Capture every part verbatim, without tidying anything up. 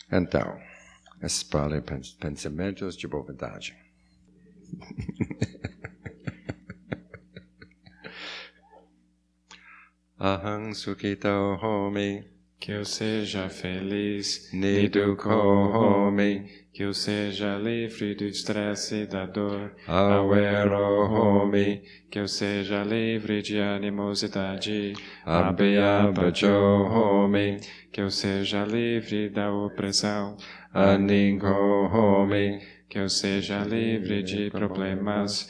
Então, espalhe pensamentos de boa vontade. Aham sukhito homi, que eu seja feliz, nidukkho homi, que eu seja livre do estresse e da dor, awero homi, que eu seja livre de animosidade, abhyabhajo homi, que eu seja livre da opressão, anigho homi, que eu seja livre de problemas,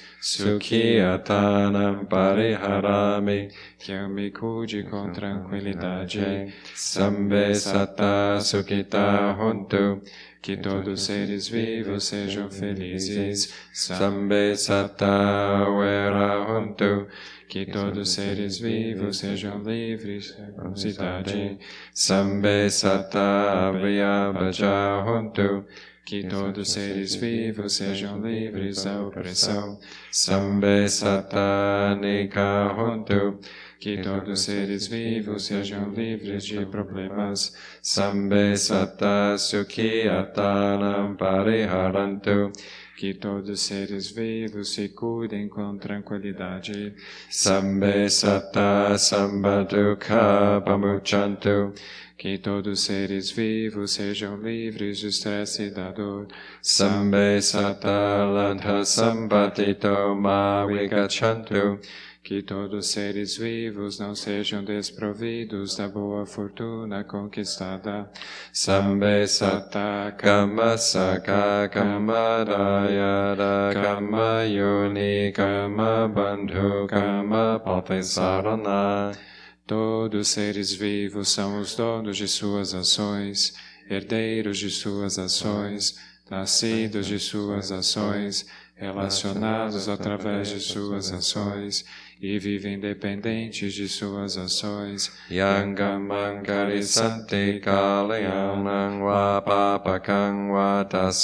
sukhiyatanam pariharami, que eu me cuide com tranquilidade, sambe satta sukhita hontu, que todos os seres vivos sejam felizes, sambe satta vera hontu, que todos os seres vivos sejam livres de ansiedade, sambe satta abhyabhaja hontu, que todos os seres vivos sejam livres da opressão, sambe satta nika hontu, que todos os seres vivos sejam livres de problemas, sambe satta sukhiyatanam pariharantu, que todos os seres vivos se cuidem com tranquilidade, sambe satta sambadukha pamuchantu, que todos os seres vivos sejam livres do estresse e da dor, sambe satta lantha sambadito ma vigachantu, que todos os seres vivos não sejam desprovidos da boa fortuna conquistada, sambe satta kama saka kama dayada kama yoni kama bandhu kama patisarana. Todos os seres vivos são os donos de suas ações, herdeiros de suas ações, nascidos de suas ações, relacionados através de suas ações e vivem dependentes de suas ações. Yangamam karisanti kalyanam va papakam va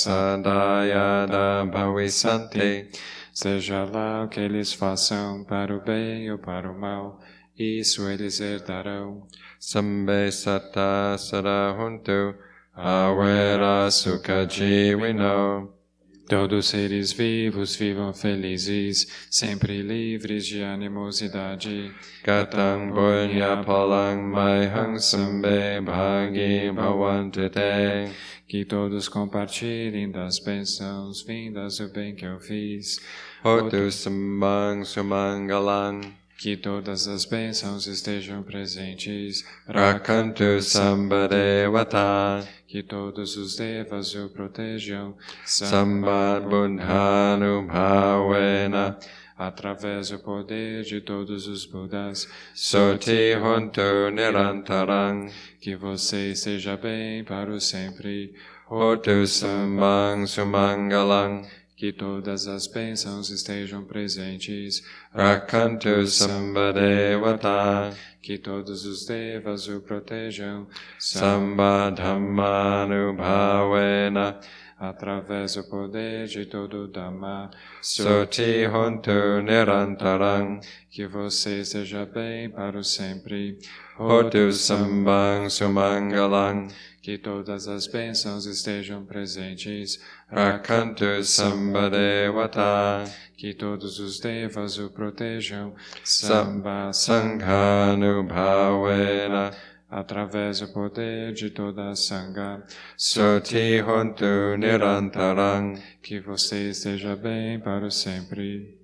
tasadayada bhavisanti. Seja lá o que eles façam, para o bem ou para o mal, isso eles herdarão. Sambe satta sadahuntu awera sukha jivino. Todos os seres vivos vivam felizes, sempre livres de animosidade. Gatam bunya palang maihang sambe bhagi bhavantu te. Que todos compartilhem das bênçãos vindas do bem que eu fiz. Hotu sambang sumangalang. Que todas as bênçãos estejam presentes. Rakantu sambadevata. Que todos os devas o protejam. Sambad buddhanu bhavena. Através do poder de todos os Budas. Soti hontu nirantarang. Que você esteja bem para o sempre. Hotu sambang sumangalang. Que todas as bênçãos estejam presentes. Rakantu sambadevata. Que todos os devas o protejam. Sambadhammanu bhavena. Através do poder de todo o Dhamma. Soti hontu nirantarang. Que você esteja bem para o sempre. Hotu sambang sumangalang. Que todas as bênçãos estejam presentes. Rakantu sambadevata. Que todos os devas o protejam. Samba sanghanu bhavena. Através do poder de toda a Sangha. Soti hontu nirantarang. Que você esteja bem para o sempre.